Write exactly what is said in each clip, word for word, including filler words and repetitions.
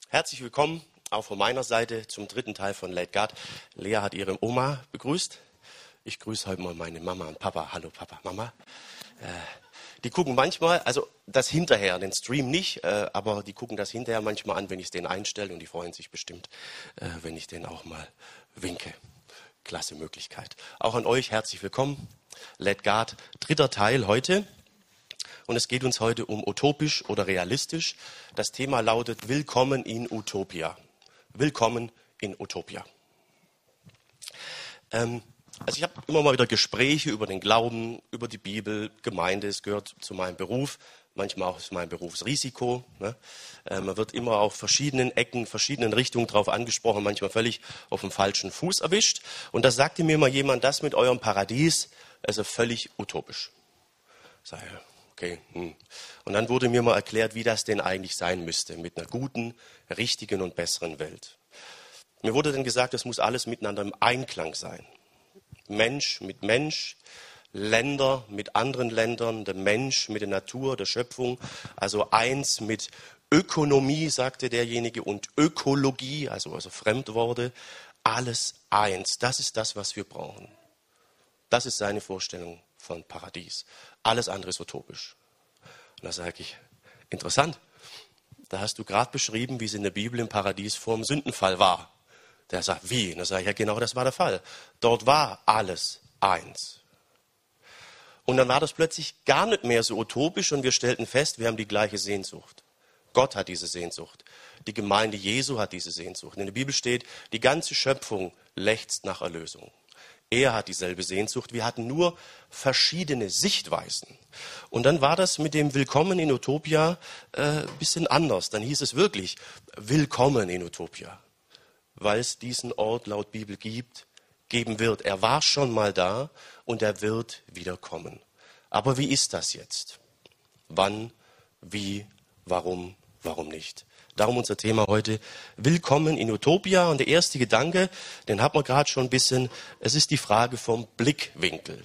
Herzlich willkommen auch von meiner Seite zum dritten Teil von Late God. Lea hat ihre Oma begrüßt. Ich grüße heute mal meine Mama und Papa. Hallo Papa, Mama. Äh, die gucken manchmal, also das hinterher, den Stream nicht, äh, aber die gucken das hinterher manchmal an, wenn ich es denen einstelle, und die freuen sich bestimmt, äh, wenn ich denen auch mal winke. Klasse Möglichkeit. Auch an euch herzlich willkommen. Late God, dritter Teil heute. Und es geht uns heute um utopisch oder realistisch. Das Thema lautet Willkommen in Utopia. Willkommen in Utopia. Ähm, also ich habe immer mal wieder Gespräche über den Glauben, über die Bibel, Gemeinde. Es gehört zu meinem Beruf, manchmal auch zu meinem Berufsrisiko. Ne? Äh, man wird immer auf verschiedenen Ecken, verschiedenen Richtungen drauf angesprochen, manchmal völlig auf dem falschen Fuß erwischt. Und da sagte mir mal jemand, das mit eurem Paradies, also völlig utopisch. Sag ich, okay. Hm. Und dann wurde mir mal erklärt, wie das denn eigentlich sein müsste mit einer guten, richtigen und besseren Welt. Mir wurde dann gesagt, das muss alles miteinander im Einklang sein. Mensch mit Mensch, Länder mit anderen Ländern, der Mensch mit der Natur, der Schöpfung. Also eins mit Ökonomie, sagte derjenige, und Ökologie, also, also Fremdworte. Alles eins. Das ist das, was wir brauchen. Das ist seine Vorstellung von Paradies. Alles andere ist utopisch. Und da sage ich, interessant, da hast du gerade beschrieben, wie es in der Bibel im Paradies vor dem Sündenfall war. Der sagt, wie? Und da sage ich, ja genau, das war der Fall. Dort war alles eins. Und dann war das plötzlich gar nicht mehr so utopisch und wir stellten fest, wir haben die gleiche Sehnsucht. Gott hat diese Sehnsucht. Die Gemeinde Jesu hat diese Sehnsucht. In der Bibel steht, die ganze Schöpfung lechzt nach Erlösung. Er hat dieselbe Sehnsucht. Wir hatten nur verschiedene Sichtweisen. Und dann war das mit dem Willkommen in Utopia ein äh, bisschen anders. Dann hieß es wirklich Willkommen in Utopia, weil es diesen Ort laut Bibel gibt, geben wird. Er war schon mal da und er wird wieder kommen. Aber wie ist das jetzt? Wann, wie, warum, warum nicht? Darum unser Thema heute, Willkommen in Utopia. Und der erste Gedanke, den hat man gerade schon ein bisschen, es ist die Frage vom Blickwinkel.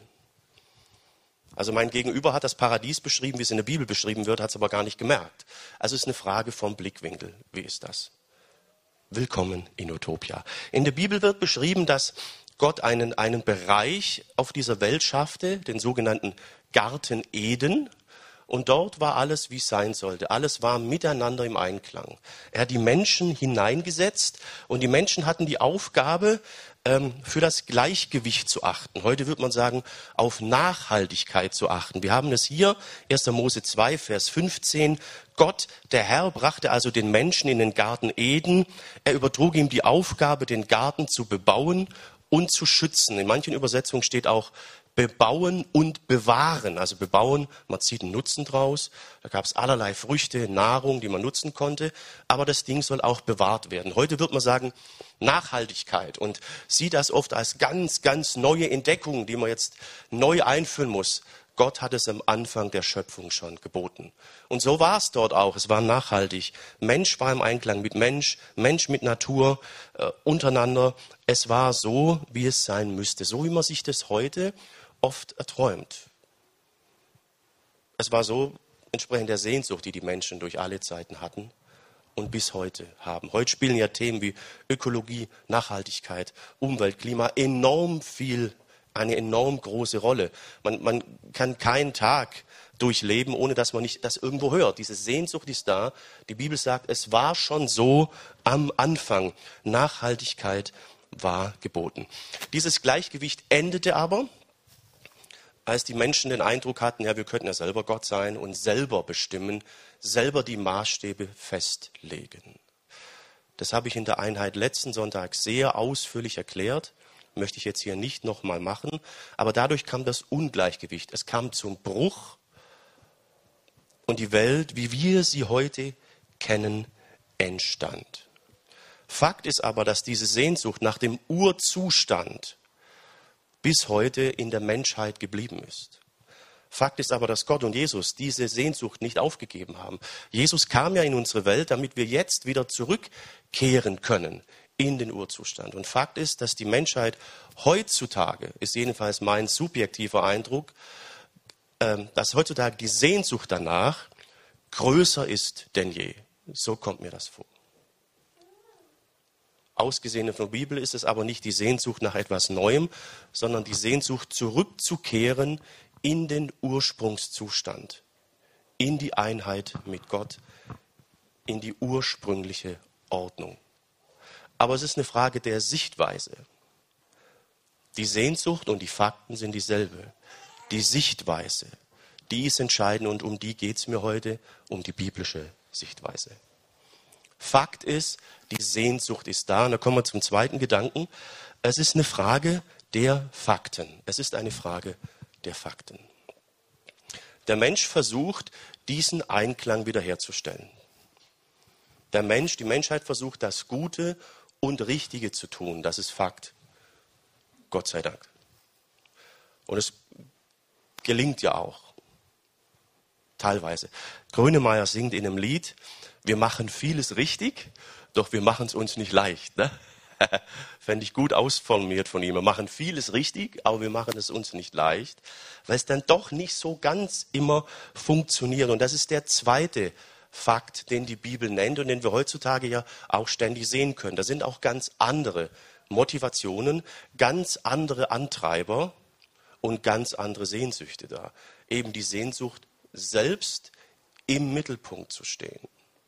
Also mein Gegenüber hat das Paradies beschrieben, wie es in der Bibel beschrieben wird, hat es aber gar nicht gemerkt. Also es ist eine Frage vom Blickwinkel. Wie ist das? Willkommen in Utopia. In der Bibel wird beschrieben, dass Gott einen, einen Bereich auf dieser Welt schaffte, den sogenannten Garten Eden. Und dort war alles, wie es sein sollte. Alles war miteinander im Einklang. Er hat die Menschen hineingesetzt und die Menschen hatten die Aufgabe, ähm, für das Gleichgewicht zu achten. Heute würde man sagen, auf Nachhaltigkeit zu achten. Wir haben es hier, erster Mose zwei, Vers fünfzehn. Gott, der Herr, brachte also den Menschen in den Garten Eden. Er übertrug ihm die Aufgabe, den Garten zu bebauen und zu schützen. In manchen Übersetzungen steht auch bebauen und bewahren. Also bebauen, man zieht einen Nutzen draus. Da gab es allerlei Früchte, Nahrung, die man nutzen konnte. Aber das Ding soll auch bewahrt werden. Heute wird man sagen Nachhaltigkeit und sieht das oft als ganz, ganz neue Entdeckung, die man jetzt neu einführen muss. Gott hat es am Anfang der Schöpfung schon geboten. Und so war es dort auch. Es war nachhaltig. Mensch war im Einklang mit Mensch, Mensch mit Natur, äh, untereinander. Es war so, wie es sein müsste. So, wie man sich das heute oft erträumt. Es war so entsprechend der Sehnsucht, die die Menschen durch alle Zeiten hatten und bis heute haben. Heute spielen ja Themen wie Ökologie, Nachhaltigkeit, Umwelt, Klima enorm viel, eine enorm große Rolle. Man, man kann keinen Tag durchleben, ohne dass man nicht das irgendwo hört. Diese Sehnsucht ist da. Die Bibel sagt, es war schon so am Anfang. Nachhaltigkeit war geboten. Dieses Gleichgewicht endete aber, als die Menschen den Eindruck hatten, ja, wir könnten ja selber Gott sein und selber bestimmen, selber die Maßstäbe festlegen. Das habe ich in der Einheit letzten Sonntag sehr ausführlich erklärt. Möchte ich jetzt hier nicht nochmal machen. Aber dadurch kam das Ungleichgewicht. Es kam zum Bruch und die Welt, wie wir sie heute kennen, entstand. Fakt ist aber, dass diese Sehnsucht nach dem Urzustand bis heute in der Menschheit geblieben ist. Fakt ist aber, dass Gott und Jesus diese Sehnsucht nicht aufgegeben haben. Jesus kam ja in unsere Welt, damit wir jetzt wieder zurückkehren können in den Urzustand. Und Fakt ist, dass die Menschheit heutzutage, ist jedenfalls mein subjektiver Eindruck, dass heutzutage die Sehnsucht danach größer ist denn je. So kommt mir das vor. Ausgesehen von der Bibel ist es aber nicht die Sehnsucht nach etwas Neuem, sondern die Sehnsucht zurückzukehren in den Ursprungszustand, in die Einheit mit Gott, in die ursprüngliche Ordnung. Aber es ist eine Frage der Sichtweise. Die Sehnsucht und die Fakten sind dieselbe. Die Sichtweise, die ist entscheidend und um die geht es mir heute, um die biblische Sichtweise. Fakt ist, die Sehnsucht ist da. Und da kommen wir zum zweiten Gedanken. Es ist eine Frage der Fakten. Es ist eine Frage der Fakten. Der Mensch versucht, diesen Einklang wiederherzustellen. Der Mensch, die Menschheit versucht, das Gute und Richtige zu tun. Das ist Fakt. Gott sei Dank. Und es gelingt ja auch. Teilweise. Grönemeyer singt in einem Lied, wir machen vieles richtig, doch wir machen es uns nicht leicht. Ne? Fände ich gut ausformuliert von ihm. Wir machen vieles richtig, aber wir machen es uns nicht leicht, weil es dann doch nicht so ganz immer funktioniert. Und das ist der zweite Fakt, den die Bibel nennt und den wir heutzutage ja auch ständig sehen können. Da sind auch ganz andere Motivationen, ganz andere Antreiber und ganz andere Sehnsüchte da. Eben die Sehnsucht, selbst im Mittelpunkt zu stehen.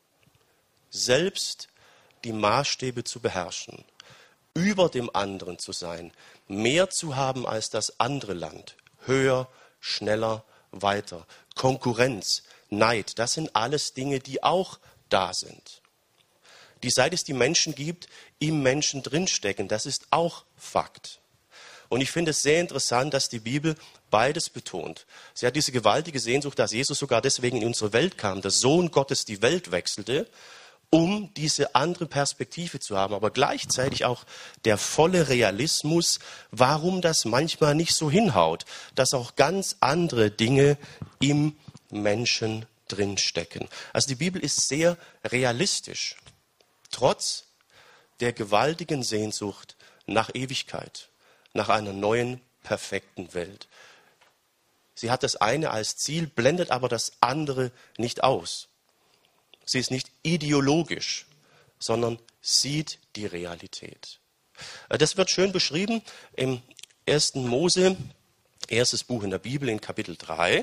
Selbst die Maßstäbe zu beherrschen. Über dem anderen zu sein. Mehr zu haben als das andere Land. Höher, schneller, weiter. Konkurrenz, Neid, das sind alles Dinge, die auch da sind. Die, seit es die Menschen gibt, im Menschen drinstecken, das ist auch Fakt. Und ich finde es sehr interessant, dass die Bibel beides betont. Sie hat diese gewaltige Sehnsucht, dass Jesus sogar deswegen in unsere Welt kam, der Sohn Gottes die Welt wechselte, um diese andere Perspektive zu haben, aber gleichzeitig auch der volle Realismus, warum das manchmal nicht so hinhaut, dass auch ganz andere Dinge im Menschen drinstecken. Also die Bibel ist sehr realistisch, trotz der gewaltigen Sehnsucht nach Ewigkeit, nach einer neuen, perfekten Welt. Sie hat das eine als Ziel, blendet aber das andere nicht aus. Sie ist nicht ideologisch, sondern sieht die Realität. Das wird schön beschrieben im ersten Mose, erstes Buch in der Bibel in Kapitel drei.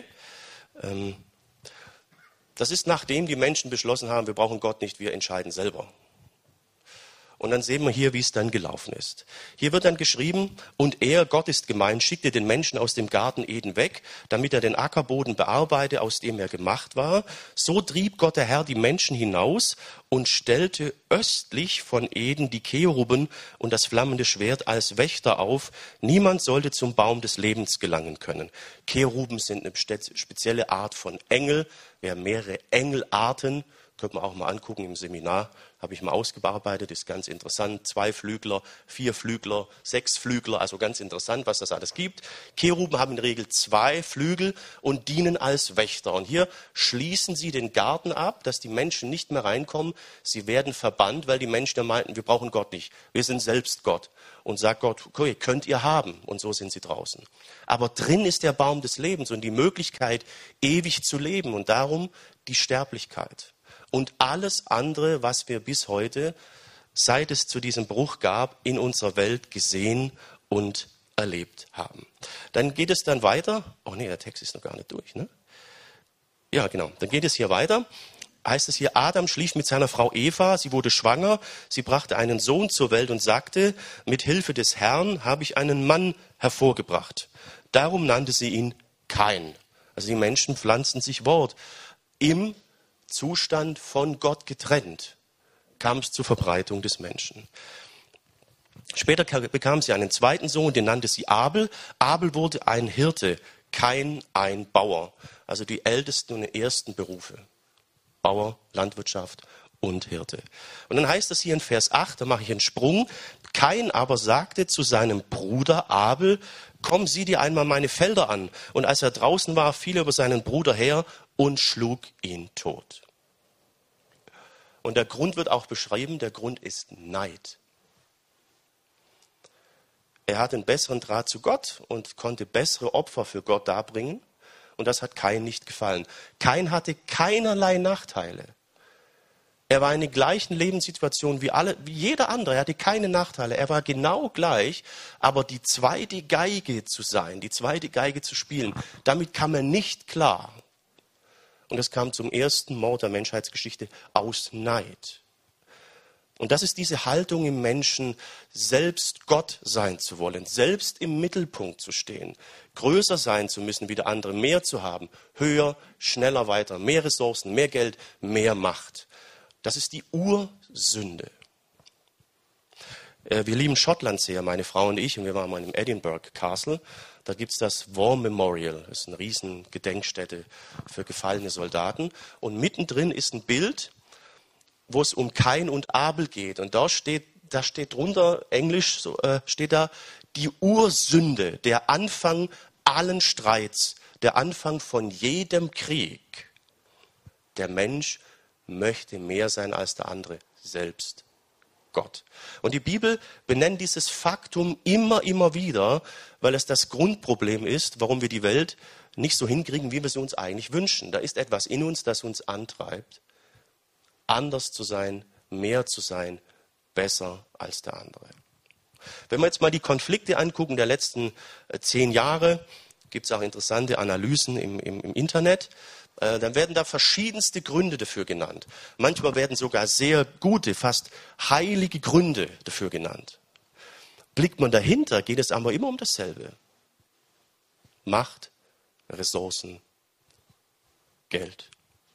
Das ist, nachdem die Menschen beschlossen haben, wir brauchen Gott nicht, wir entscheiden selber. Und dann sehen wir hier, wie es dann gelaufen ist. Hier wird dann geschrieben, und er, Gott ist gemeint, schickte den Menschen aus dem Garten Eden weg, damit er den Ackerboden bearbeite, aus dem er gemacht war. So trieb Gott der Herr die Menschen hinaus und stellte östlich von Eden die Cheruben und das flammende Schwert als Wächter auf. Niemand sollte zum Baum des Lebens gelangen können. Cheruben sind eine spezielle Art von Engel. Wir haben mehrere Engelarten. Könnte man auch mal angucken im Seminar, habe ich mal ausgearbeitet, ist ganz interessant. Zweiflügler, Vierflügler, Sechsflügler, also ganz interessant, was das alles gibt. Cheruben haben in der Regel zwei Flügel und dienen als Wächter. Und hier schließen sie den Garten ab, dass die Menschen nicht mehr reinkommen. Sie werden verbannt, weil die Menschen ja meinten, wir brauchen Gott nicht, wir sind selbst Gott. Und sagt Gott, okay, könnt ihr haben. Und so sind sie draußen. Aber drin ist der Baum des Lebens und die Möglichkeit, ewig zu leben und darum die Sterblichkeit. Und alles andere, was wir bis heute, seit es zu diesem Bruch gab, in unserer Welt gesehen und erlebt haben. Dann geht es dann weiter. Oh nee, der Text ist noch gar nicht durch, ne? Ja, genau. Dann geht es hier weiter. Heißt es hier, Adam schlief mit seiner Frau Eva, sie wurde schwanger, sie brachte einen Sohn zur Welt und sagte, mit Hilfe des Herrn habe ich einen Mann hervorgebracht. Darum nannte sie ihn Kain. Also die Menschen pflanzen sich Wort. Im Zustand von Gott getrennt kam es zur Verbreitung des Menschen. Später bekam sie einen zweiten Sohn, den nannte sie Abel. Abel wurde ein Hirte, Kain ein Bauer. Also die ältesten und ersten Berufe. Bauer, Landwirtschaft und Hirte. Und dann heißt es hier in Vers acht, da mache ich einen Sprung. Kain aber sagte zu seinem Bruder Abel, komm, sieh dir einmal meine Felder an. Und als er draußen war, fiel er über seinen Bruder her und schlug ihn tot. Und der Grund wird auch beschrieben, der Grund ist Neid. Er hat einen besseren Draht zu Gott und konnte bessere Opfer für Gott darbringen. Und das hat Kain nicht gefallen. Kain hatte keinerlei Nachteile. Er war in den gleichen Lebenssituationen wie alle, wie jeder andere. Er hatte keine Nachteile. Er war genau gleich. Aber die zweite Geige zu sein, die zweite Geige zu spielen, damit kam er nicht klar. Und es kam zum ersten Mord der Menschheitsgeschichte aus Neid. Und das ist diese Haltung im Menschen, selbst Gott sein zu wollen, selbst im Mittelpunkt zu stehen, größer sein zu müssen wie der andere, mehr zu haben, höher, schneller, weiter, mehr Ressourcen, mehr Geld, mehr Macht. Das ist die Ursünde. Wir lieben Schottland sehr, meine Frau und ich, und wir waren mal im Edinburgh Castle. Da gibt es das War Memorial, das ist eine riesen Gedenkstätte für gefallene Soldaten. Und mittendrin ist ein Bild, wo es um Kain und Abel geht. Und da steht, da steht drunter, Englisch so, äh, steht da, die Ursünde, der Anfang allen Streits, der Anfang von jedem Krieg. Der Mensch möchte mehr sein als der andere, selbst Gott. Und die Bibel benennt dieses Faktum immer, immer wieder, weil es das Grundproblem ist, warum wir die Welt nicht so hinkriegen, wie wir sie uns eigentlich wünschen. Da ist etwas in uns, das uns antreibt, anders zu sein, mehr zu sein, besser als der andere. Wenn wir jetzt mal die Konflikte angucken der letzten zehn Jahre, gibt es auch interessante Analysen im, im, im Internet, äh, dann werden da verschiedenste Gründe dafür genannt. Manchmal werden sogar sehr gute, fast heilige Gründe dafür genannt. Blickt man dahinter, geht es aber immer um dasselbe. Macht, Ressourcen, Geld.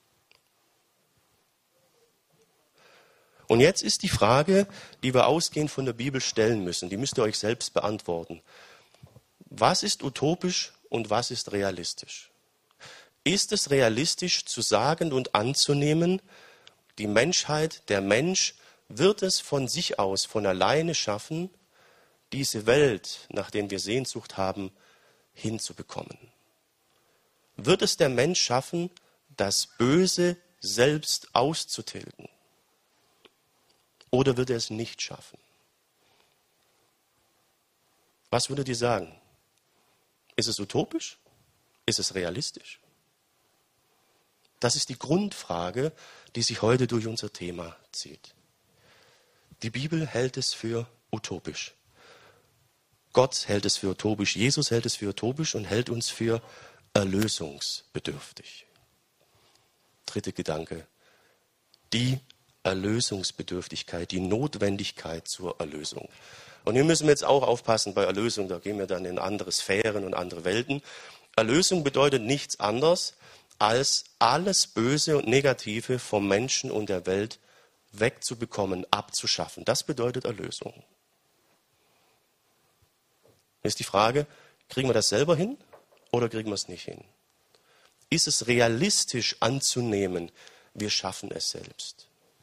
Und jetzt ist die Frage, die wir ausgehend von der Bibel stellen müssen, die müsst ihr euch selbst beantworten. Was ist utopisch und was ist realistisch? Ist es realistisch zu sagen und anzunehmen, die Menschheit, der Mensch wird es von sich aus, von alleine schaffen, diese Welt, nach der wir Sehnsucht haben, hinzubekommen? Wird es der Mensch schaffen, das Böse selbst auszutilgen? Oder wird er es nicht schaffen? Was würdet ihr sagen? Ist es utopisch? Ist es realistisch? Das ist die Grundfrage, die sich heute durch unser Thema zieht. Die Bibel hält es für utopisch. Gott hält es für utopisch. Jesus hält es für utopisch und hält uns für erlösungsbedürftig. Dritter Gedanke. Die Erlösungsbedürftigkeit, die Notwendigkeit zur Erlösung. Und hier müssen wir jetzt auch aufpassen bei Erlösung, da gehen wir dann in andere Sphären und andere Welten. Erlösung bedeutet nichts anderes, als alles Böse und Negative vom Menschen und der Welt wegzubekommen, abzuschaffen. Das bedeutet Erlösung. Jetzt ist die Frage, kriegen wir das selber hin oder kriegen wir es nicht hin? Ist es realistisch anzunehmen, wir schaffen es selbst?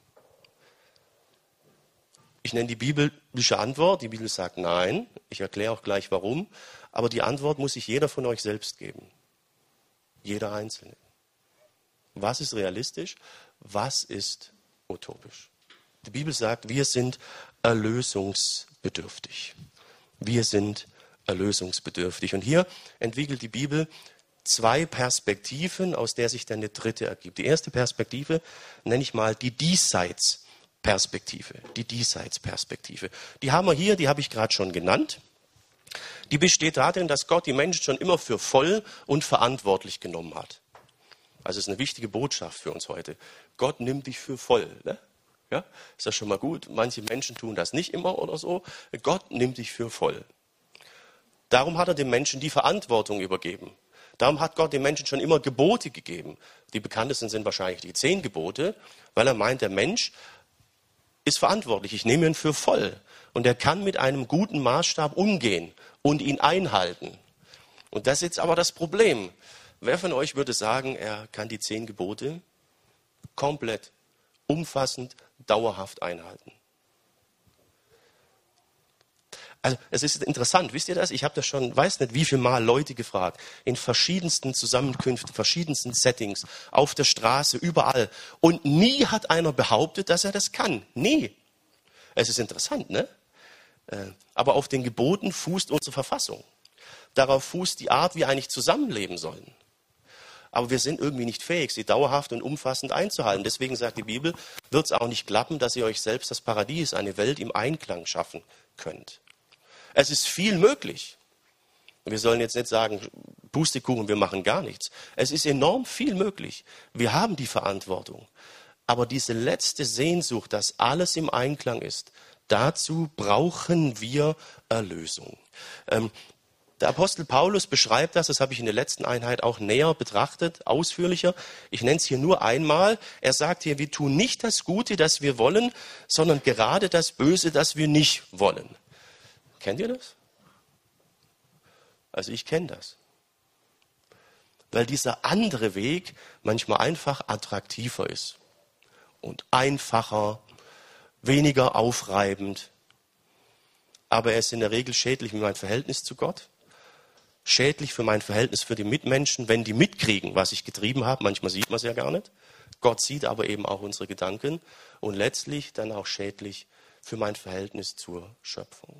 Ich nenne die biblische Antwort. Die Bibel sagt nein. Ich erkläre auch gleich warum. Aber die Antwort muss sich jeder von euch selbst geben. Jeder Einzelne. Was ist realistisch? Was ist utopisch? Die Bibel sagt, wir sind erlösungsbedürftig. Wir sind erlösungsbedürftig. Und hier entwickelt die Bibel zwei Perspektiven, aus der sich dann eine dritte ergibt. Die erste Perspektive nenne ich mal die Diesseits. Perspektive, die Diesseitsperspektive. Die haben wir hier, die habe ich gerade schon genannt. Die besteht darin, dass Gott die Menschen schon immer für voll und verantwortlich genommen hat. Also es ist eine wichtige Botschaft für uns heute. Gott nimmt dich für voll. Ne? Ja, ist das schon mal gut? Manche Menschen tun das nicht immer oder so. Gott nimmt dich für voll. Darum hat er den Menschen die Verantwortung übergeben. Darum hat Gott den Menschen schon immer Gebote gegeben. Die bekanntesten sind wahrscheinlich die zehn Gebote, weil er meint, der Mensch ist verantwortlich. Ich nehme ihn für voll. Und er kann mit einem guten Maßstab umgehen und ihn einhalten. Und das ist jetzt aber das Problem. Wer von euch würde sagen, er kann die zehn Gebote komplett, umfassend, dauerhaft einhalten? Also es ist interessant, wisst ihr das? Ich habe das schon, weiß nicht wie viel Mal Leute gefragt, in verschiedensten Zusammenkünften, verschiedensten Settings, auf der Straße, überall. Und nie hat einer behauptet, dass er das kann. Nie. Es ist interessant, ne? Aber auf den Geboten fußt unsere Verfassung. Darauf fußt die Art, wie wir eigentlich zusammenleben sollen. Aber wir sind irgendwie nicht fähig, sie dauerhaft und umfassend einzuhalten. Deswegen sagt die Bibel, wird es auch nicht klappen, dass ihr euch selbst das Paradies, eine Welt im Einklang schaffen könnt. Es ist viel möglich. Wir sollen jetzt nicht sagen, Pustekuchen, wir machen gar nichts. Es ist enorm viel möglich. Wir haben die Verantwortung. Aber diese letzte Sehnsucht, dass alles im Einklang ist, dazu brauchen wir Erlösung. Ähm, Der Apostel Paulus beschreibt das, das habe ich in der letzten Einheit auch näher betrachtet, ausführlicher. Ich nenne es hier nur einmal. Er sagt hier, wir tun nicht das Gute, das wir wollen, sondern gerade das Böse, das wir nicht wollen. Kennt ihr das? Also ich kenne das. Weil dieser andere Weg manchmal einfach attraktiver ist und einfacher, weniger aufreibend. Aber er ist in der Regel schädlich für mein Verhältnis zu Gott. Schädlich für mein Verhältnis für die Mitmenschen, wenn die mitkriegen, was ich getrieben habe. Manchmal sieht man es ja gar nicht. Gott sieht aber eben auch unsere Gedanken. Und letztlich dann auch schädlich für mein Verhältnis zur Schöpfung.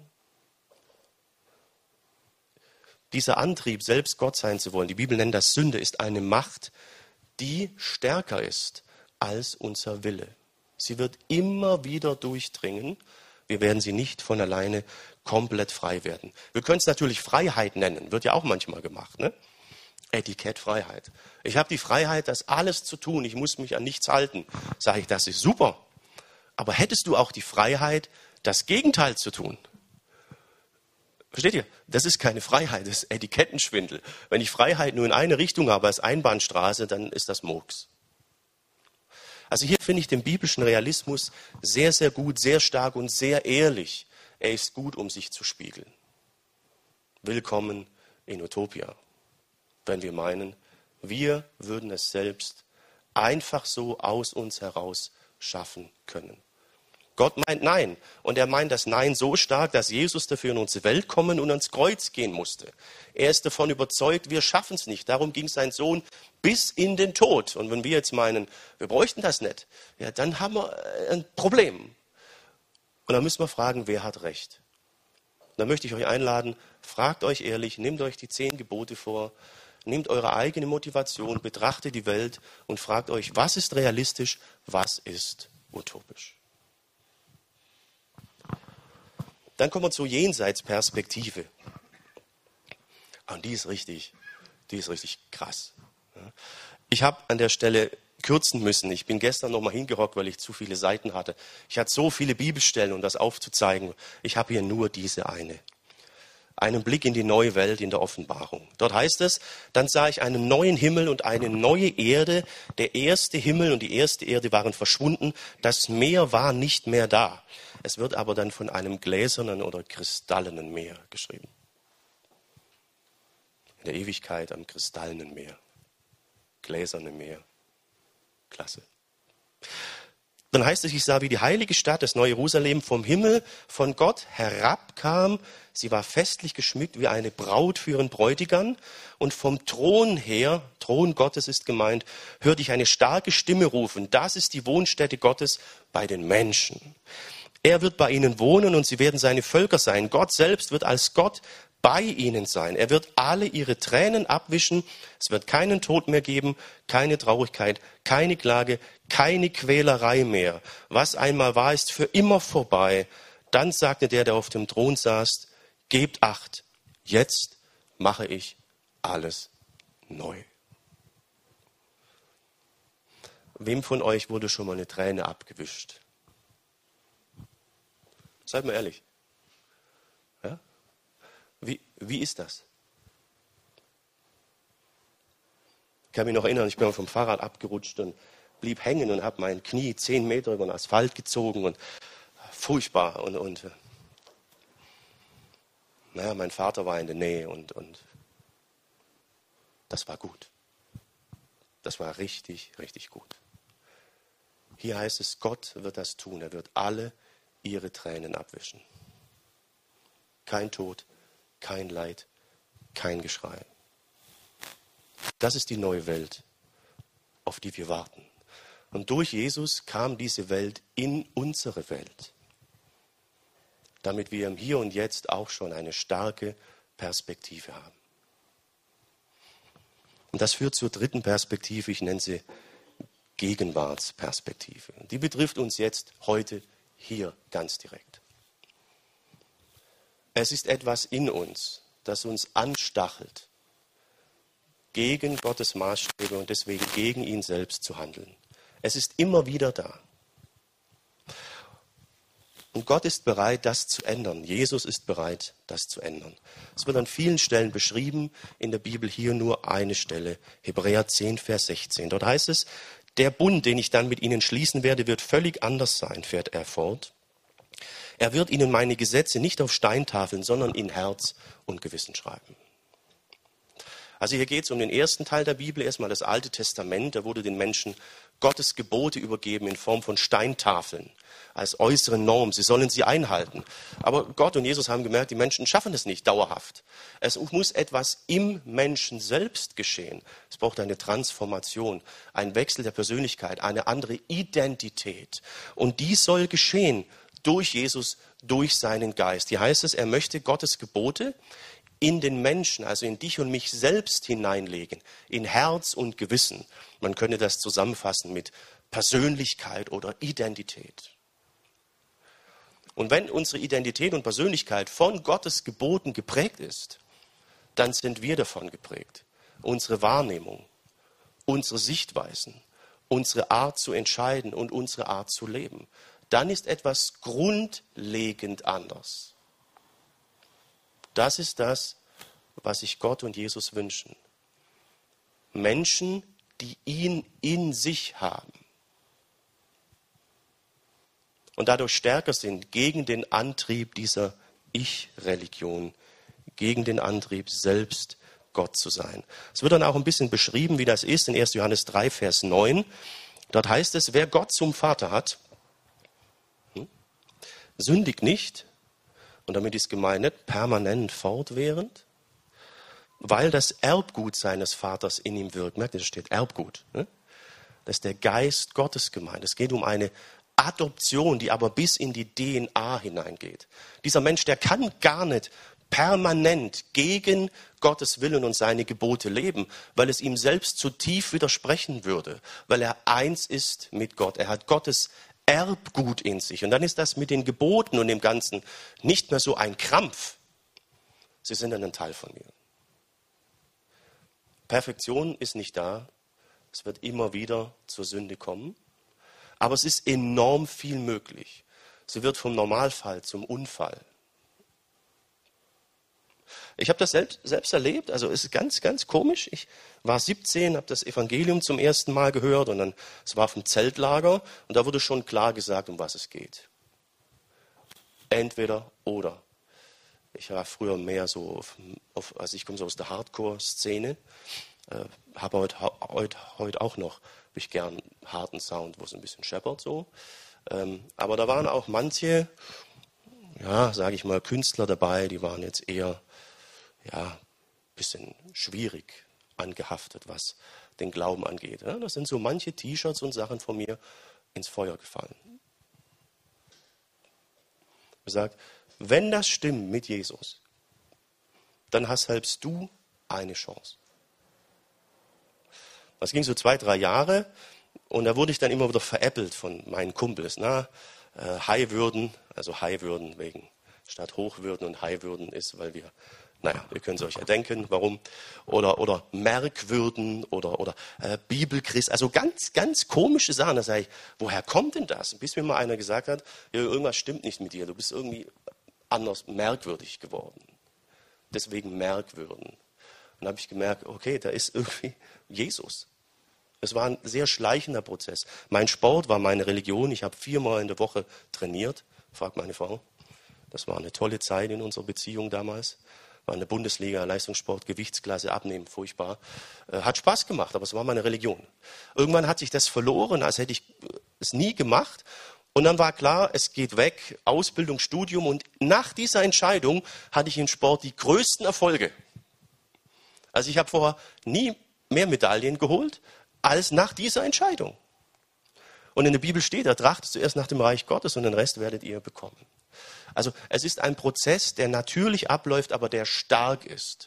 Dieser Antrieb, selbst Gott sein zu wollen, die Bibel nennt das Sünde, ist eine Macht, die stärker ist als unser Wille. Sie wird immer wieder durchdringen. Wir werden sie nicht von alleine komplett frei werden. Wir können es natürlich Freiheit nennen, wird ja auch manchmal gemacht, ne? Etikett Freiheit. Ich habe die Freiheit, das alles zu tun, ich muss mich an nichts halten. Sage ich, das ist super. Aber hättest du auch die Freiheit, das Gegenteil zu tun? Versteht ihr? Das ist keine Freiheit, das ist Etikettenschwindel. Wenn ich Freiheit nur in eine Richtung habe, als Einbahnstraße, dann ist das Murks. Also hier finde ich den biblischen Realismus sehr, sehr gut, sehr stark und sehr ehrlich. Er ist gut, um sich zu spiegeln. Willkommen in Utopia, wenn wir meinen, wir würden es selbst einfach so aus uns heraus schaffen können. Gott meint Nein. Und er meint das Nein so stark, dass Jesus dafür in unsere Welt kommen und ans Kreuz gehen musste. Er ist davon überzeugt, wir schaffen es nicht. Darum ging sein Sohn bis in den Tod. Und wenn wir jetzt meinen, wir bräuchten das nicht, ja, dann haben wir ein Problem. Und dann müssen wir fragen, wer hat recht? Und dann möchte ich euch einladen, fragt euch ehrlich, nehmt euch die zehn Gebote vor, nehmt eure eigene Motivation, betrachtet die Welt und fragt euch, was ist realistisch, was ist utopisch? Dann kommen wir zur Jenseitsperspektive. Und die ist richtig, die ist richtig krass. Ich habe an der Stelle kürzen müssen. Ich bin gestern noch mal hingerockt, weil ich zu viele Seiten hatte. Ich hatte so viele Bibelstellen, um das aufzuzeigen. Ich habe hier nur diese eine. Einen Blick in die neue Welt in der Offenbarung. Dort heißt es, dann sah ich einen neuen Himmel und eine neue Erde. Der erste Himmel und die erste Erde waren verschwunden. Das Meer war nicht mehr da. Es wird aber dann von einem gläsernen oder kristallenen Meer geschrieben. In der Ewigkeit am kristallenen Meer. Gläserne Meer. Klasse. Dann heißt es, ich sah, wie die heilige Stadt, das neue Jerusalem, vom Himmel von Gott herabkam. Sie war festlich geschmückt wie eine Braut für ihren Bräutigam. Und vom Thron her, Thron Gottes ist gemeint, hörte ich eine starke Stimme rufen. Das ist die Wohnstätte Gottes bei den Menschen. Er wird bei ihnen wohnen und sie werden seine Völker sein. Gott selbst wird als Gott bei ihnen sein. Er wird alle ihre Tränen abwischen. Es wird keinen Tod mehr geben, keine Traurigkeit, keine Klage, keine Quälerei mehr. Was einmal war, ist für immer vorbei. Dann sagte der, der auf dem Thron saß, gebt Acht, jetzt mache ich alles neu. Wem von euch wurde schon mal eine Träne abgewischt? Seid mal ehrlich. Ja? Wie, wie ist das? Ich kann mich noch erinnern, ich bin vom Fahrrad abgerutscht und blieb hängen und habe mein Knie zehn Meter über den Asphalt gezogen und furchtbar. Und, und naja, mein Vater war in der Nähe und, und das war gut. Das war richtig, richtig gut. Hier heißt es, Gott wird das tun. Er wird alle ihre Tränen abwischen. Kein Tod, kein Leid, kein Geschrei. Das ist die neue Welt, auf die wir warten. Und durch Jesus kam diese Welt in unsere Welt, damit wir im Hier und Jetzt auch schon eine starke Perspektive haben. Und das führt zur dritten Perspektive, ich nenne sie Gegenwartsperspektive. Die betrifft uns jetzt heute hier ganz direkt. Es ist etwas in uns, das uns anstachelt, gegen Gottes Maßstäbe und deswegen gegen ihn selbst zu handeln. Es ist immer wieder da. Und Gott ist bereit, das zu ändern. Jesus ist bereit, das zu ändern. Es wird an vielen Stellen beschrieben, in der Bibel hier nur eine Stelle, Hebräer zehn, Vers sechzehn. Dort heißt es, der Bund, den ich dann mit ihnen schließen werde, wird völlig anders sein, fährt er fort. Er wird ihnen meine Gesetze nicht auf Steintafeln, sondern in Herz und Gewissen schreiben. Also hier geht es um den ersten Teil der Bibel, erstmal das Alte Testament. Da wurde den Menschen Gottes Gebote übergeben in Form von Steintafeln als äußere Norm. Sie sollen sie einhalten. Aber Gott und Jesus haben gemerkt, die Menschen schaffen es nicht dauerhaft. Es muss etwas im Menschen selbst geschehen. Es braucht eine Transformation, einen Wechsel der Persönlichkeit, eine andere Identität. Und dies soll geschehen durch Jesus, durch seinen Geist. Hier heißt es, er möchte Gottes Gebote in den Menschen, also in dich und mich selbst hineinlegen, in Herz und Gewissen. Man könnte das zusammenfassen mit Persönlichkeit oder Identität. Und wenn unsere Identität und Persönlichkeit von Gottes Geboten geprägt ist, dann sind wir davon geprägt. Unsere Wahrnehmung, unsere Sichtweisen, unsere Art zu entscheiden und unsere Art zu leben. Dann ist etwas grundlegend anders. Das ist das, was sich Gott und Jesus wünschen. Menschen, die ihn in sich haben. Und dadurch stärker sind gegen den Antrieb dieser Ich-Religion, gegen den Antrieb, selbst Gott zu sein. Es wird dann auch ein bisschen beschrieben, wie das ist in erster Johannes drei, Vers neun. Dort heißt es, wer Gott zum Vater hat, hm, sündigt nicht, und damit ist gemeint nicht permanent fortwährend, weil das Erbgut seines Vaters in ihm wirkt. Merkt ihr, da steht Erbgut. Ne? Das ist der Geist Gottes gemeint. Es geht um eine Adoption, die aber bis in die D N A hineingeht. Dieser Mensch, der kann gar nicht permanent gegen Gottes Willen und seine Gebote leben, weil es ihm selbst zu tief widersprechen würde, weil er eins ist mit Gott. Er hat Gottes Erbgut in sich. Und dann ist das mit den Geboten und dem Ganzen nicht mehr so ein Krampf. Sie sind dann ein Teil von mir. Perfektion ist nicht da. Es wird immer wieder zur Sünde kommen. Aber es ist enorm viel möglich. Sie wird vom Normalfall zum Unfall. Ich habe das selbst, selbst erlebt, also es ist ganz, ganz komisch. Ich war siebzehn, habe das Evangelium zum ersten Mal gehört und dann, es war vom Zeltlager und da wurde schon klar gesagt, um was es geht. Entweder oder. Ich war früher mehr so, auf, auf, also ich komme so aus der Hardcore-Szene, äh, habe heute, heute, heute auch noch, habe ich gern harten Sound, wo es ein bisschen scheppert so. Ähm, aber da waren auch manche, ja, sage ich mal, Künstler dabei, die waren jetzt eher ja, ein bisschen schwierig angehaftet, was den Glauben angeht. Ja, da sind so manche T-Shirts und Sachen von mir ins Feuer gefallen. Er sagt, wenn das stimmt mit Jesus, dann hast selbst du eine Chance. Das ging so zwei, drei Jahre und da wurde ich dann immer wieder veräppelt von meinen Kumpels. Na, äh, High-Würden, also High-Würden wegen statt Hochwürden und High-Würden ist, weil wir Naja, ihr könnt es euch erdenken, warum. Oder, oder Merkwürden oder, oder äh, Bibelchrist. Also ganz, ganz komische Sachen. Da sage ich, woher kommt denn das? Bis mir mal einer gesagt hat, ja, irgendwas stimmt nicht mit dir. Du bist irgendwie anders merkwürdig geworden. Deswegen Merkwürden. Und dann habe ich gemerkt, okay, da ist irgendwie Jesus. Es war ein sehr schleichender Prozess. Mein Sport war meine Religion. Ich habe viermal in der Woche trainiert, fragt meine Frau. Das war eine tolle Zeit in unserer Beziehung damals. War in der Bundesliga, Leistungssport, Gewichtsklasse, Abnehmen, furchtbar. Äh, hat Spaß gemacht, aber es war meine Religion. Irgendwann hat sich das verloren, als hätte ich es nie gemacht. Und dann war klar, es geht weg, Ausbildung, Studium. Und nach dieser Entscheidung hatte ich im Sport die größten Erfolge. Also ich habe vorher nie mehr Medaillen geholt, als nach dieser Entscheidung. Und in der Bibel steht, da trachtet zuerst nach dem Reich Gottes und den Rest werdet ihr bekommen. Also es ist ein Prozess, der natürlich abläuft, aber der stark ist.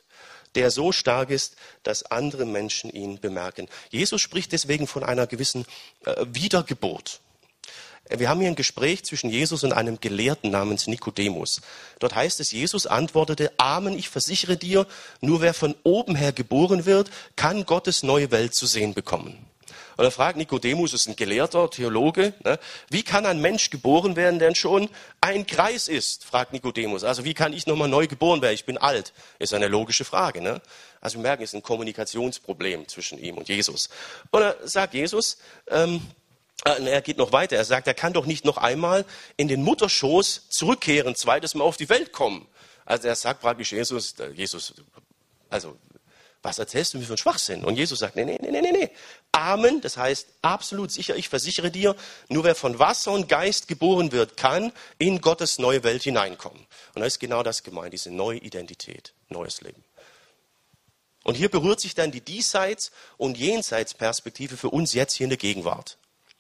der so stark ist, dass andere Menschen ihn bemerken. Jesus spricht deswegen von einer gewissen äh, Wiedergeburt. Wir haben hier ein Gespräch zwischen Jesus und einem Gelehrten namens Nikodemus. Dort heißt es, Jesus antwortete, Amen, ich versichere dir, nur wer von oben her geboren wird, kann Gottes neue Welt zu sehen bekommen. Und er fragt Nikodemus, ist ein Gelehrter, Theologe, ne? Wie kann ein Mensch geboren werden, der schon ein Greis ist, fragt Nikodemus. Also wie kann ich nochmal neu geboren werden, ich bin alt, ist eine logische Frage. Ne? Also wir merken, es ist ein Kommunikationsproblem zwischen ihm und Jesus. Und er sagt Jesus, ähm, er geht noch weiter, er sagt, er kann doch nicht noch einmal in den Mutterschoß zurückkehren, zweites Mal auf die Welt kommen. Also er sagt praktisch Jesus, Jesus, also was erzählst du mir für einen Schwachsinn? Und Jesus sagt, nee, nee, nee, nee, nee. Amen, das heißt absolut sicher, ich versichere dir, nur wer von Wasser und Geist geboren wird, kann in Gottes neue Welt hineinkommen. Und da ist genau das gemeint, diese neue Identität, neues Leben. Und hier berührt sich dann die Diesseits- und Jenseitsperspektive für uns jetzt hier in der Gegenwart.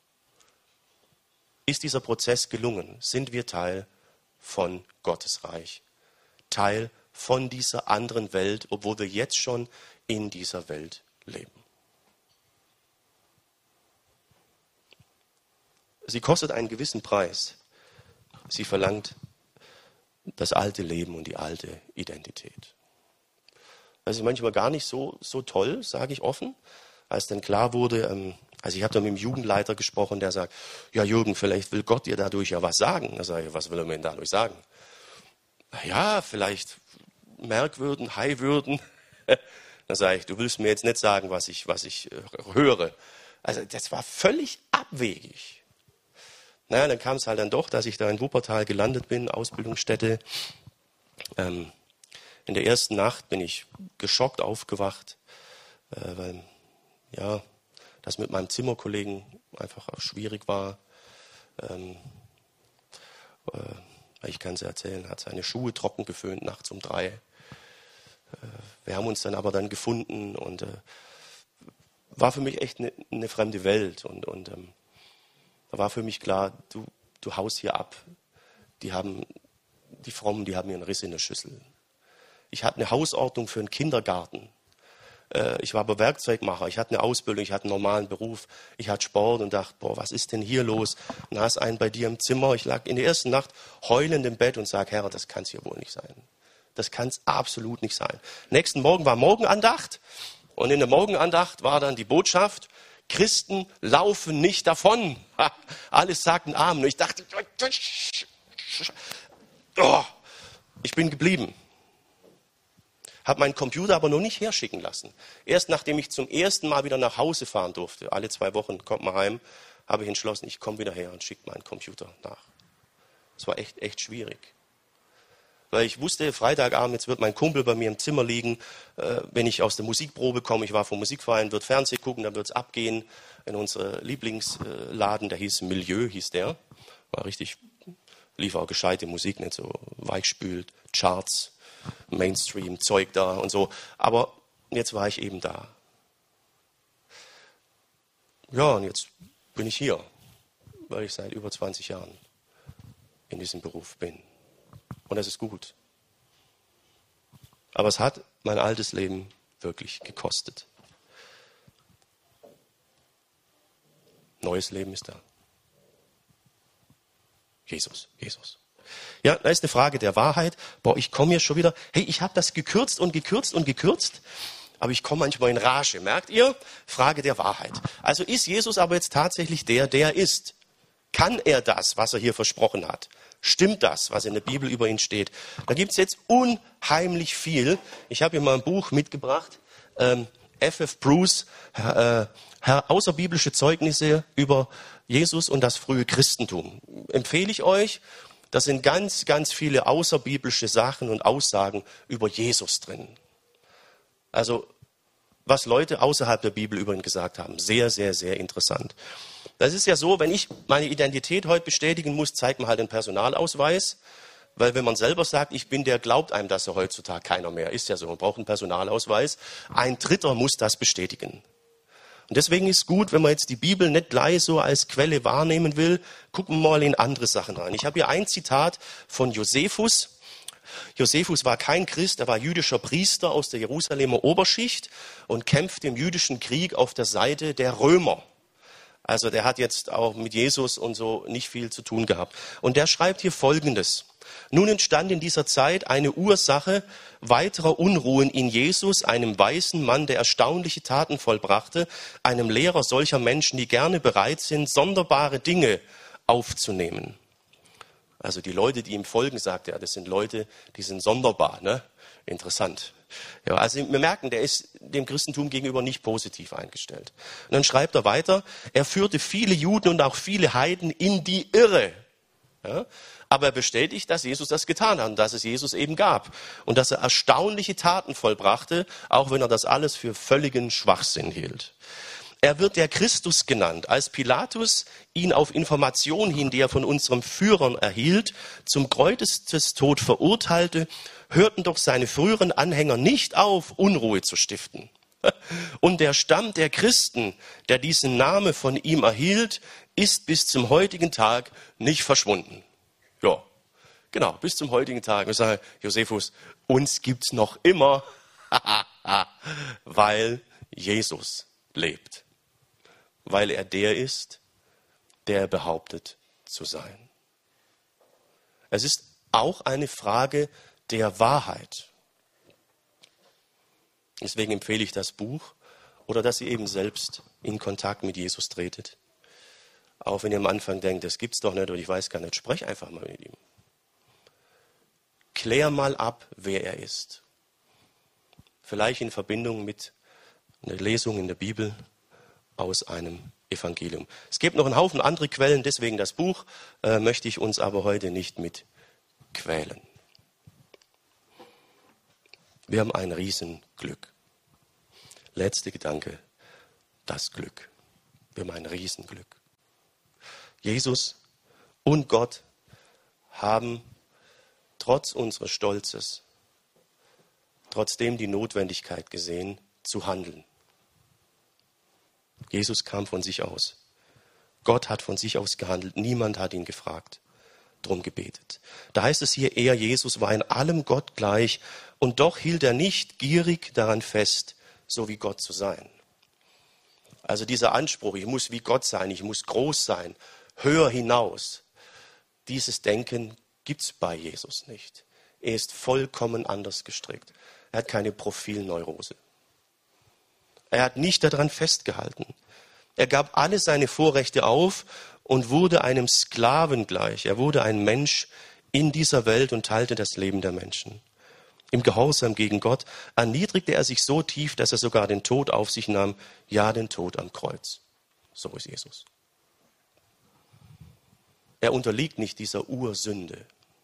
Ist dieser Prozess gelungen? Sind wir Teil von Gottes Reich? Teil von dieser anderen Welt, obwohl wir jetzt schon in dieser Welt leben? Sie kostet einen gewissen Preis. Sie verlangt das alte Leben und die alte Identität. Das ist manchmal gar nicht so, so toll, sage ich offen, als dann klar wurde, ähm, also ich habe da mit dem Jugendleiter gesprochen, der sagt, ja Jürgen, vielleicht will Gott dir dadurch ja was sagen. Da sage ich, was will er mir denn dadurch sagen? Ja, vielleicht Merkwürden, Haiwürden. Da sage ich, du willst mir jetzt nicht sagen, was ich, was ich höre. Also das war völlig abwegig. Naja, dann kam es halt dann doch, dass ich da in Wuppertal gelandet bin, Ausbildungsstätte. Ähm, in der ersten Nacht bin ich geschockt aufgewacht, äh, weil, ja, das mit meinem Zimmerkollegen einfach auch schwierig war. Ähm, äh, ich kann es erzählen, hat seine Schuhe trocken geföhnt nachts um drei. Äh, wir haben uns dann aber dann gefunden und äh, war für mich echt eine ne fremde Welt. Und, und ähm, da war für mich klar, du, du haust hier ab. Die haben, die Frommen, die haben hier einen Riss in der Schüssel. Ich hatte eine Hausordnung für einen Kindergarten. Ich war aber Werkzeugmacher, ich hatte eine Ausbildung, ich hatte einen normalen Beruf, ich hatte Sport und dachte, boah, was ist denn hier los? Und da ist einen bei dir im Zimmer, ich lag in der ersten Nacht heulend im Bett und sage, Herr, das kann es hier wohl nicht sein. Das kann es absolut nicht sein. Nächsten Morgen war Morgenandacht und in der Morgenandacht war dann die Botschaft, Christen laufen nicht davon. Alles sagten Amen. Und ich dachte, oh, ich bin geblieben. Habe meinen Computer aber noch nicht herschicken lassen. Erst nachdem ich zum ersten Mal wieder nach Hause fahren durfte, alle zwei Wochen kommt man heim, habe ich entschlossen, ich komme wieder her und schicke meinen Computer nach. Es war echt, echt schwierig. Weil ich wusste, Freitagabend, jetzt wird mein Kumpel bei mir im Zimmer liegen, äh, wenn ich aus der Musikprobe komme, ich war vom Musikverein, wird Fernsehen gucken, dann wird es abgehen in unseren Lieblingsladen, der hieß Milieu, hieß der. War richtig, lief auch gescheite Musik, nicht so weichspült, Charts. Mainstream-Zeug da und so. Aber jetzt war ich eben da. Ja, und jetzt bin ich hier, weil ich seit über zwanzig Jahren in diesem Beruf bin. Und das ist gut. Aber es hat mein altes Leben wirklich gekostet. Neues Leben ist da. Jesus, Jesus. Ja, da ist eine Frage der Wahrheit. Boah, ich komme hier schon wieder. Hey, ich habe das gekürzt und gekürzt und gekürzt, aber ich komme manchmal in Rage. Merkt ihr? Frage der Wahrheit. Also ist Jesus aber jetzt tatsächlich der, der ist? Kann er das, was er hier versprochen hat? Stimmt das, was in der Bibel über ihn steht? Da gibt es jetzt unheimlich viel. Ich habe hier mal ein Buch mitgebracht. Ähm, F F Bruce, äh, außerbiblische Zeugnisse über Jesus und das frühe Christentum. Empfehle ich euch. Da sind ganz, ganz viele außerbiblische Sachen und Aussagen über Jesus drin. Also, was Leute außerhalb der Bibel über ihn gesagt haben. Sehr, sehr, sehr interessant. Das ist ja so, wenn ich meine Identität heute bestätigen muss, zeigt man halt einen Personalausweis. Weil wenn man selber sagt, ich bin der, glaubt einem das ja heutzutage keiner mehr. Ist ja so, man braucht einen Personalausweis. Ein Dritter muss das bestätigen. Und deswegen ist es gut, wenn man jetzt die Bibel nicht gleich so als Quelle wahrnehmen will, gucken wir mal in andere Sachen rein. Ich habe hier ein Zitat von Josephus. Josephus war kein Christ, er war jüdischer Priester aus der Jerusalemer Oberschicht und kämpfte im jüdischen Krieg auf der Seite der Römer. Also der hat jetzt auch mit Jesus und so nicht viel zu tun gehabt. Und der schreibt hier Folgendes. Nun entstand in dieser Zeit eine Ursache weiterer Unruhen in Jesus, einem weisen Mann, der erstaunliche Taten vollbrachte, einem Lehrer solcher Menschen, die gerne bereit sind, sonderbare Dinge aufzunehmen. Also die Leute, die ihm folgen, sagt er, das sind Leute, die sind sonderbar, ne? Interessant. Ja, also wir merken, der ist dem Christentum gegenüber nicht positiv eingestellt. Und dann schreibt er weiter, er führte viele Juden und auch viele Heiden in die Irre. Ja? Aber er bestätigt, dass Jesus das getan hat und dass es Jesus eben gab. Und dass er erstaunliche Taten vollbrachte, auch wenn er das alles für völligen Schwachsinn hielt. Er wird der Christus genannt. Als Pilatus ihn auf Information hin, die er von unserem Führern erhielt, zum Kreuzestod verurteilte, hörten doch seine früheren Anhänger nicht auf, Unruhe zu stiften. Und der Stamm der Christen, der diesen Namen von ihm erhielt, ist bis zum heutigen Tag nicht verschwunden. Ja, genau, bis zum heutigen Tag. Wir sagen, Josephus, uns gibt's noch immer, weil Jesus lebt. Weil er der ist, der behauptet zu sein. Es ist auch eine Frage der Wahrheit. Deswegen empfehle ich das Buch oder dass ihr eben selbst in Kontakt mit Jesus tretet. Auch wenn ihr am Anfang denkt, das gibt's doch nicht oder ich weiß gar nicht, sprech einfach mal mit ihm. Klär mal ab, wer er ist. Vielleicht in Verbindung mit einer Lesung in der Bibel aus einem Evangelium. Es gibt noch einen Haufen andere Quellen, deswegen das Buch äh, möchte ich uns aber heute nicht mit quälen. Wir haben ein Riesenglück. Letzter Gedanke, das Glück. Wir haben ein Riesenglück. Jesus und Gott haben trotz unseres Stolzes, trotzdem die Notwendigkeit gesehen, zu handeln. Jesus kam von sich aus. Gott hat von sich aus gehandelt. Niemand hat ihn gefragt, drum gebetet. Da heißt es hier, er, Jesus, war in allem Gott gleich und doch hielt er nicht gierig daran fest, so wie Gott zu sein. Also dieser Anspruch, ich muss wie Gott sein, ich muss groß sein, höher hinaus. Dieses Denken gibt's bei Jesus nicht. Er ist vollkommen anders gestrickt. Er hat keine Profilneurose. Er hat nicht daran festgehalten. Er gab alle seine Vorrechte auf und wurde einem Sklaven gleich. Er wurde ein Mensch in dieser Welt und teilte das Leben der Menschen. Im Gehorsam gegen Gott erniedrigte er sich so tief, dass er sogar den Tod auf sich nahm, ja, den Tod am Kreuz. So ist Jesus. Er unterliegt nicht dieser Ursünde,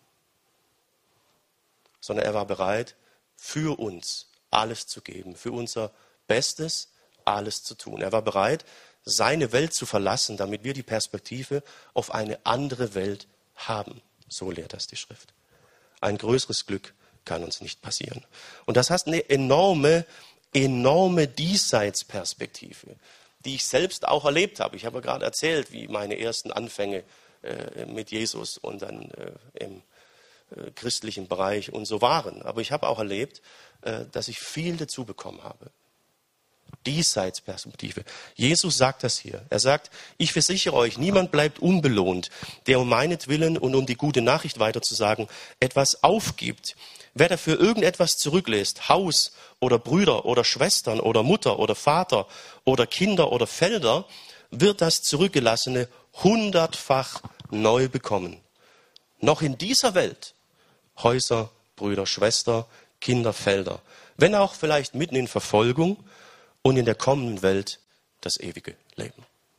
sondern er war bereit, für uns alles zu geben, für unser Bestes alles zu tun. Er war bereit, seine Welt zu verlassen, damit wir die Perspektive auf eine andere Welt haben. So lehrt das die Schrift. Ein größeres Glück kann uns nicht passieren. Und das heißt eine enorme, enorme Diesseitsperspektive, die ich selbst auch erlebt habe. Ich habe gerade erzählt, wie meine ersten Anfänge äh, mit Jesus und dann äh, im äh, christlichen Bereich und so waren. Aber ich habe auch erlebt, äh, dass ich viel dazu bekommen habe. Diesseitsperspektive. Jesus sagt das hier. Er sagt, ich versichere euch, niemand bleibt unbelohnt, der um meinetwillen und um die gute Nachricht weiterzusagen, etwas aufgibt. Wer dafür irgendetwas zurücklässt, Haus oder Brüder oder Schwestern oder Mutter oder Vater oder Kinder oder Felder, wird das Zurückgelassene hundertfach neu bekommen. Noch in dieser Welt Häuser, Brüder, Schwester, Kinder, Felder. Wenn auch vielleicht mitten in Verfolgung, und in der kommenden Welt das ewige Leben.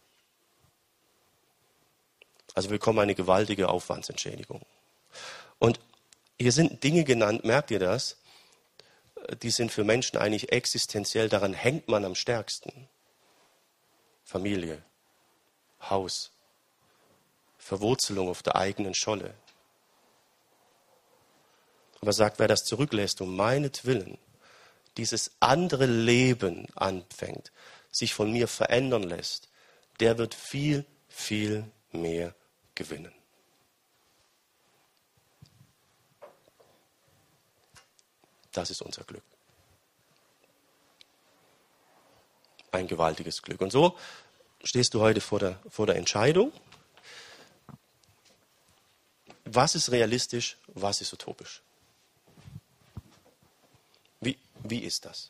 Also wir bekommen eine gewaltige Aufwandsentschädigung. Und hier sind Dinge genannt, merkt ihr das? Die sind für Menschen eigentlich existenziell, daran hängt man am stärksten. Familie, Haus, Verwurzelung auf der eigenen Scholle. Aber sagt, wer das zurücklässt, um meinetwillen, dieses andere Leben anfängt, sich von mir verändern lässt, der wird viel, viel mehr gewinnen. Das ist unser Glück. Ein gewaltiges Glück. Und so stehst du heute vor der, vor der Entscheidung. Was ist realistisch, was ist utopisch? Wie, wie ist das?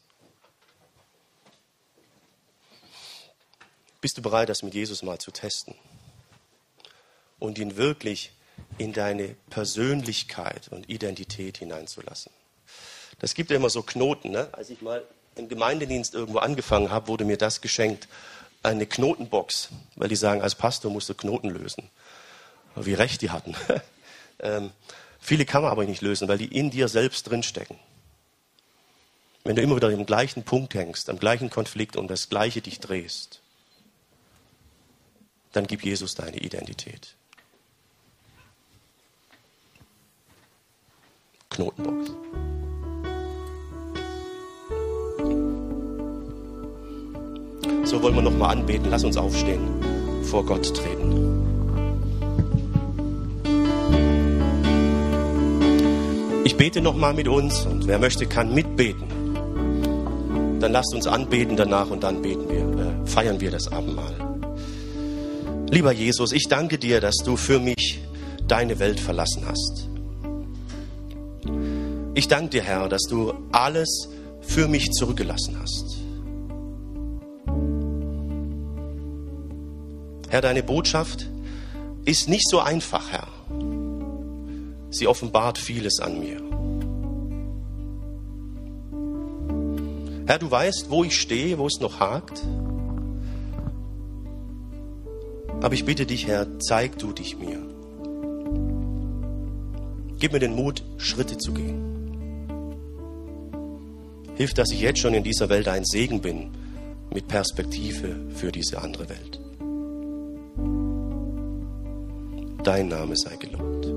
Bist du bereit, das mit Jesus mal zu testen? Und ihn wirklich in deine Persönlichkeit und Identität hineinzulassen. Das gibt ja immer so Knoten. Ne? Als ich mal im Gemeindedienst irgendwo angefangen habe, wurde mir das geschenkt. Eine Knotenbox. Weil die sagen, als Pastor musst du Knoten lösen. Wie recht die hatten. ähm, viele kann man aber nicht lösen, weil die in dir selbst drinstecken. Wenn du immer wieder im gleichen Punkt hängst, am gleichen Konflikt und das Gleiche dich drehst, dann gib Jesus deine Identität. Knotenbox. So wollen wir noch mal anbeten. Lass uns aufstehen, vor Gott treten. Ich bete noch mal mit uns und wer möchte, kann mitbeten. Dann lasst uns anbeten danach und dann beten wir, äh, feiern wir das Abendmahl. Lieber Jesus, ich danke dir, dass du für mich deine Welt verlassen hast. Ich danke dir, Herr, dass du alles für mich zurückgelassen hast. Herr, deine Botschaft ist nicht so einfach, Herr. Sie offenbart vieles an mir. Herr, du weißt, wo ich stehe, wo es noch hakt. Aber ich bitte dich, Herr, zeig du dich mir. Gib mir den Mut, Schritte zu gehen. Hilf, dass ich jetzt schon in dieser Welt ein Segen bin, mit Perspektive für diese andere Welt. Dein Name sei gelobt.